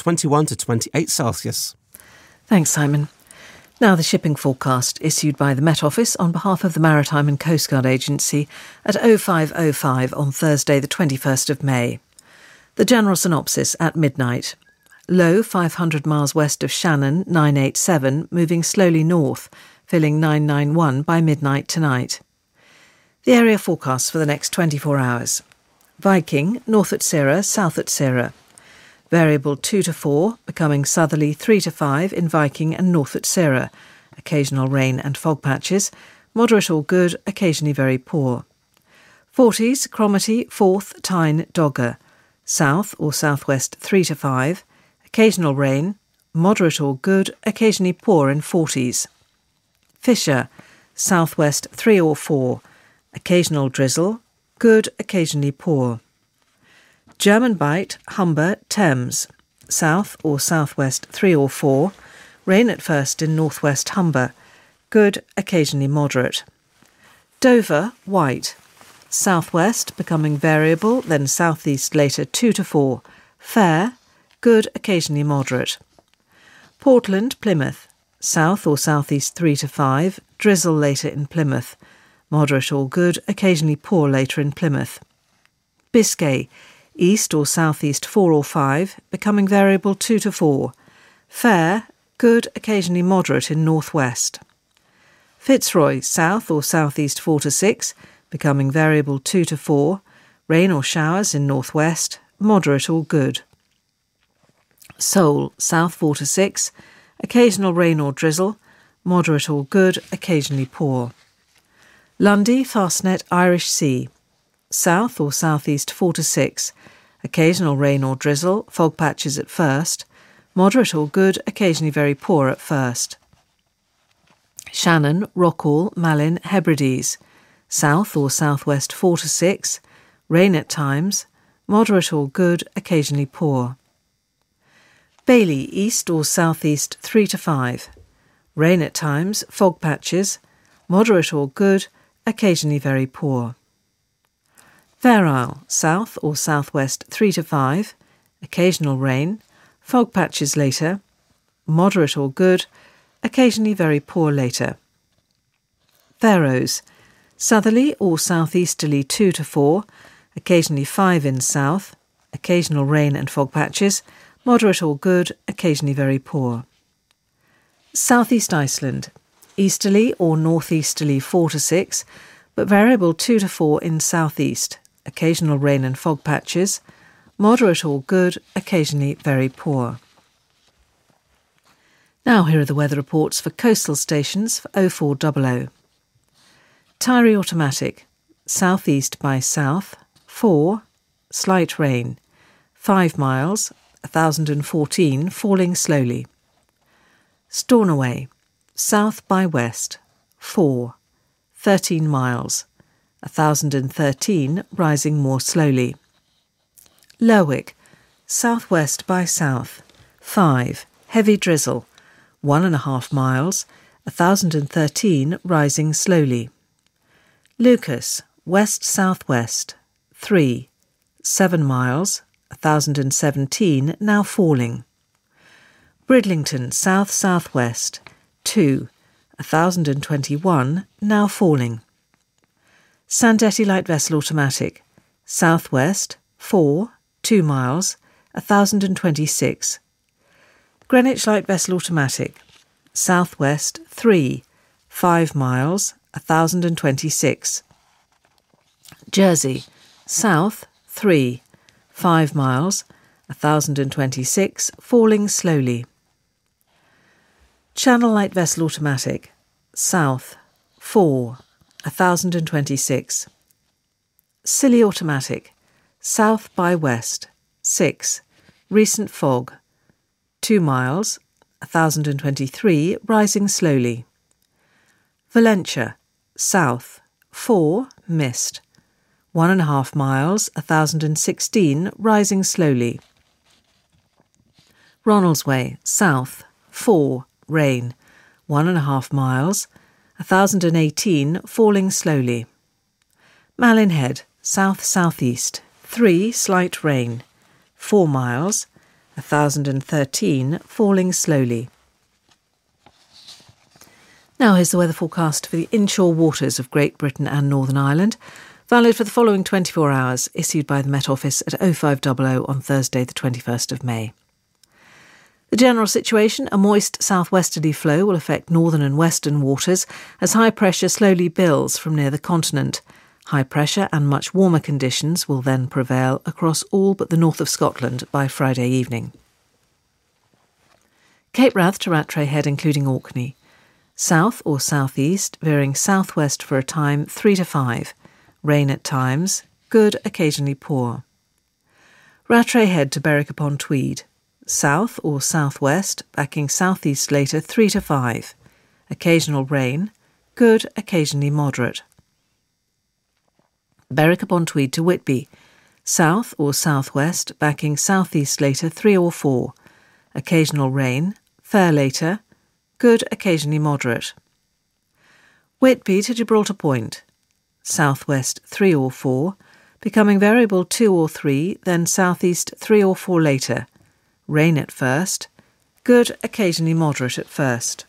21 to 28 Celsius. Thanks, Simon. Now the shipping forecast issued by the Met Office on behalf of the Maritime and Coast Guard Agency at 05:05 on Thursday the 21st of May. The general synopsis at midnight. Low 500 miles west of Shannon, 987, moving slowly north, filling 991 by midnight tonight. The area forecast for the next 24 hours. Viking, north at Cirrha, south at Cirrha. Variable 2 to 4, becoming southerly 3 to 5 in Viking and north at Cirrha. Occasional rain and fog patches. Moderate or good, occasionally very poor. Forties, Cromarty, Forth, Tyne, Dogger. South or southwest 3 to 5. Occasional rain. Moderate or good, occasionally poor in Forties. Fisher, southwest 3 or 4. Occasional drizzle. Good, occasionally poor. German Bight, Humber, Thames. South or southwest 3 or 4. Rain at first in northwest Humber. Good, occasionally moderate. Dover, White. Southwest, becoming variable, then southeast later 2 to 4. Fair. Good, occasionally moderate. Portland, Plymouth. South or southeast 3 to 5. Drizzle later in Plymouth. Moderate or good, occasionally poor later in Plymouth. Biscay. East or southeast 4 or 5, becoming variable 2 to 4. Fair, good, occasionally moderate in northwest. Fitzroy, south or southeast 4 to 6, becoming variable 2 to 4. Rain or showers in northwest, moderate or good. Seoul, south 4 to 6, occasional rain or drizzle, moderate or good, occasionally poor. Lundy, Fastnet, Irish Sea. South or southeast 4 to 6, occasional rain or drizzle, fog patches at first, moderate or good, occasionally very poor at first. Shannon, Rockall, Malin, Hebrides. South or southwest 4 to 6, rain at times, moderate or good, occasionally poor. Bailey, east or southeast 3 to 5, rain at times, fog patches, moderate or good, occasionally very poor. Fair Isle, south or southwest 3 to 5, occasional rain, fog patches later, moderate or good, occasionally very poor later. Faroes, southerly or southeasterly 2 to 4, occasionally 5 in south, occasional rain and fog patches, moderate or good, occasionally very poor. Southeast Iceland, easterly or northeasterly 4 to 6, but variable 2 to 4 in southeast, occasional rain and fog patches, moderate or good, occasionally very poor. Now here are the weather reports for coastal stations for 0400. Tyree Automatic, southeast by south, 4, slight rain, 5 miles, 1014, falling slowly. Stornoway, south by west, 4, 13 miles, 1013, rising more slowly. Lerwick, southwest by south, 5, heavy drizzle, 1.5 miles, 1013, rising slowly. Lucas, west-southwest, 3, 7 miles, 1017, now falling. Bridlington, south-southwest, 2, 1021, now falling. Sandetti Light Vessel Automatic, southwest, 4, 2 miles, 1026. Greenwich Light Vessel Automatic, southwest, 3, 5 miles, 1026. Jersey, south, 3, 5 miles, 1026, falling slowly. Channel Light Vessel Automatic, south, 4, 1026. Scilly Automatic, south by west, 6, recent fog, 2 miles, 1023, rising slowly. Valentia, south, 4, mist, 1.5 miles, 1016, rising slowly. Ronaldsway, south, 4, rain, 1.5 miles, 1018, falling slowly. Malin Head, south-southeast, 3, slight rain, 4 miles, 1,013 falling slowly. Now here's the weather forecast for the inshore waters of Great Britain and Northern Ireland, valid for the following 24 hours, issued by the Met Office at 0500 on Thursday the 21st of May. The general situation, a moist southwesterly flow will affect northern and western waters as high pressure slowly builds from near the continent. High pressure and much warmer conditions will then prevail across all but the north of Scotland by Friday evening. Cape Wrath to Rattray Head including Orkney. South or southeast, veering southwest for a time 3 to 5. Rain at times, good, occasionally poor. Rattray Head to Berwick upon Tweed. South or southwest, backing southeast later 3 to 5. Occasional rain, good, occasionally moderate. Berwick upon Tweed to Whitby. South or southwest, backing southeast later 3 or 4. Occasional rain, fair later, good, occasionally moderate. Whitby to Gibraltar Point. Southwest 3 or 4, becoming variable 2 or 3, then southeast 3 or 4 later. Rain at first, good, occasionally moderate at first.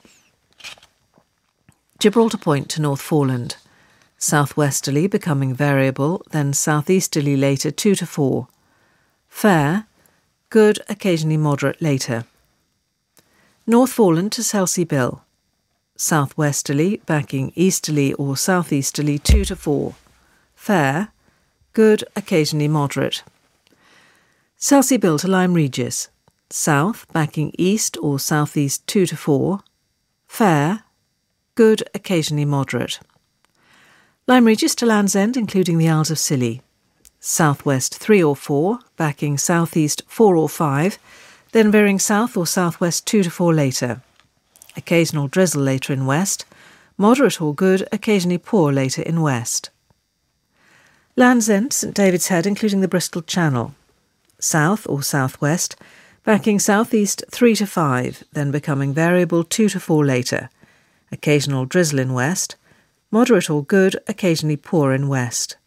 Gibraltar Point to North Foreland. Southwesterly becoming variable, then southeasterly later 2 to 4. Fair, good, occasionally moderate later. North Foreland to Selsey Bill. Southwesterly, backing easterly or southeasterly 2 to 4. Fair, good, occasionally moderate. Selsey Bill to Lyme Regis. South, backing east or southeast 2 to 4. Fair, good, occasionally moderate. Lyme Regis to Land's End including the Isles of Scilly. Southwest 3 or 4, backing southeast 4 or 5, then veering south or southwest 2 to 4 later. Occasional drizzle later in west, moderate or good, occasionally poor later in west. Land's End, St David's Head including the Bristol Channel. South or southwest, backing southeast 3 to 5, then becoming variable 2 to 4 later. Occasional drizzle in west, moderate or good, occasionally poor in west.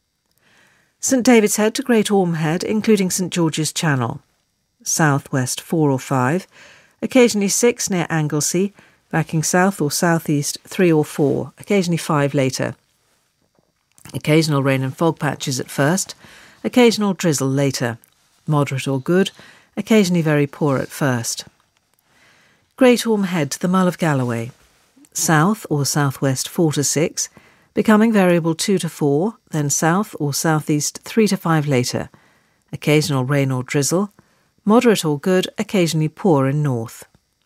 St David's Head to Great Orme Head including St George's Channel. Southwest 4 or 5, occasionally 6 near Anglesey, backing south or southeast 3 or 4, occasionally 5 later. Occasional rain and fog patches at first, occasional drizzle later. Moderate or good, occasionally very poor at first. Great Orme Head to the Mull of Galloway. South or southwest 4 to 6, becoming variable 2 to 4, then south or southeast 3 to 5 later. Occasional rain or drizzle, moderate or good, occasionally poor in north.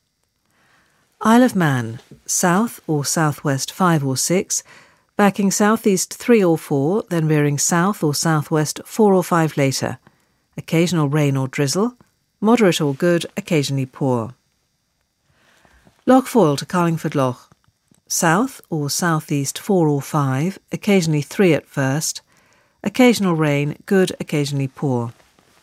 Isle of Man, south or southwest 5 or 6, backing southeast 3 or 4, then veering south or southwest 4 or 5 later. Occasional rain or drizzle, moderate or good, occasionally poor. Loch Foyle to Carlingford Loch. South or southeast 4 or 5, occasionally 3 at first. Occasional rain, good, occasionally poor.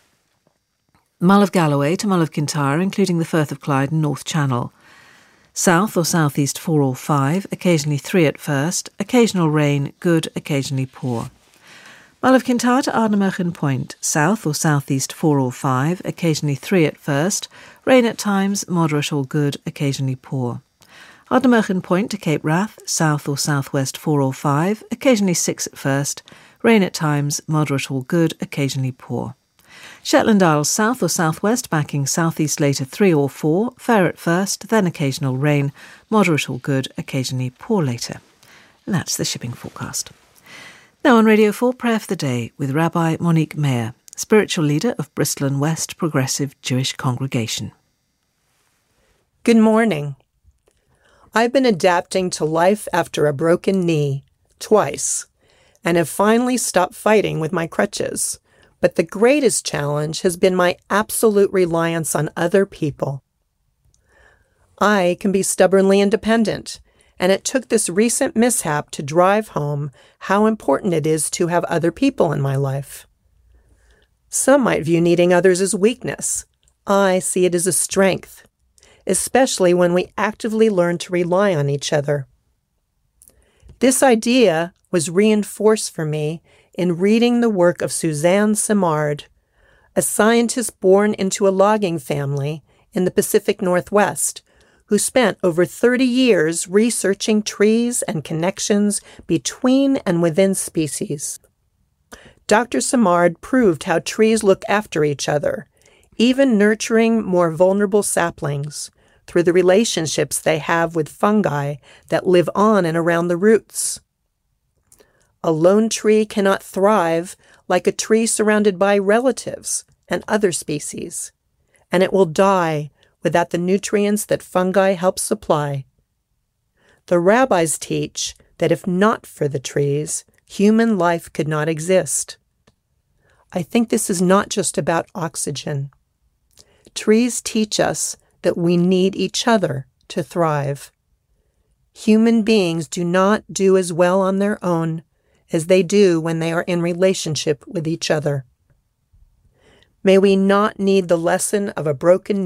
Mull of Galloway to Mull of Kintyre, including the Firth of Clyde and North Channel. South or southeast 4 or 5, occasionally 3 at first. Occasional rain, good, occasionally poor. Mull of Kintyre to Ardnamurchan Point. South or southeast 4 or 5, occasionally 3 at first. Rain at times, moderate or good, occasionally poor. Ardnamurchan Point to Cape Wrath. South or southwest 4 or 5, occasionally 6 at first. Rain at times, moderate or good, occasionally poor. Shetland Isles south or southwest, backing southeast later 3 or 4, fair at first, then occasional rain, moderate or good, occasionally poor later. And that's the shipping forecast. Now on Radio 4, Prayer for the Day with Rabbi Monique Meyer, spiritual leader of Bristol and West Progressive Jewish Congregation. Good morning. I've been adapting to life after a broken knee, twice, and have finally stopped fighting with my crutches. But the greatest challenge has been my absolute reliance on other people. I can be stubbornly independent, and it took this recent mishap to drive home how important it is to have other people in my life. Some might view needing others as weakness. I see it as a strength, especially when we actively learn to rely on each other. This idea was reinforced for me in reading the work of Suzanne Simard, a scientist born into a logging family in the Pacific Northwest who spent over 30 years researching trees and connections between and within species. Dr. Simard proved how trees look after each other, even nurturing more vulnerable saplings through the relationships they have with fungi that live on and around the roots. A lone tree cannot thrive like a tree surrounded by relatives and other species, and it will die without the nutrients that fungi help supply. The rabbis teach that if not for the trees, human life could not exist. I think this is not just about oxygen. Trees teach us that we need each other to thrive. Human beings do not do as well on their own as they do when they are in relationship with each other. May we not need the lesson of a broken